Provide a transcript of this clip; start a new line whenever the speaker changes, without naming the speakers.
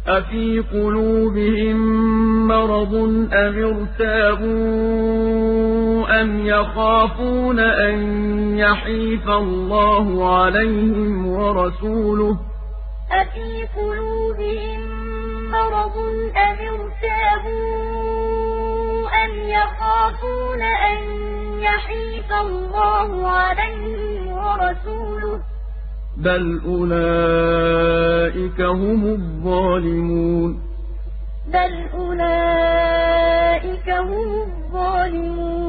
أفي قلوبهم مرض أم ارتابوا أم يخافون أن يحيف الله عليهم ورسوله
أفي قلوبهم مرض أم ارتابوا أم يخافون أن يحيف الله عليهم ورسوله
بل أولئك هم الظالمون
بل أولئك هم الظالمون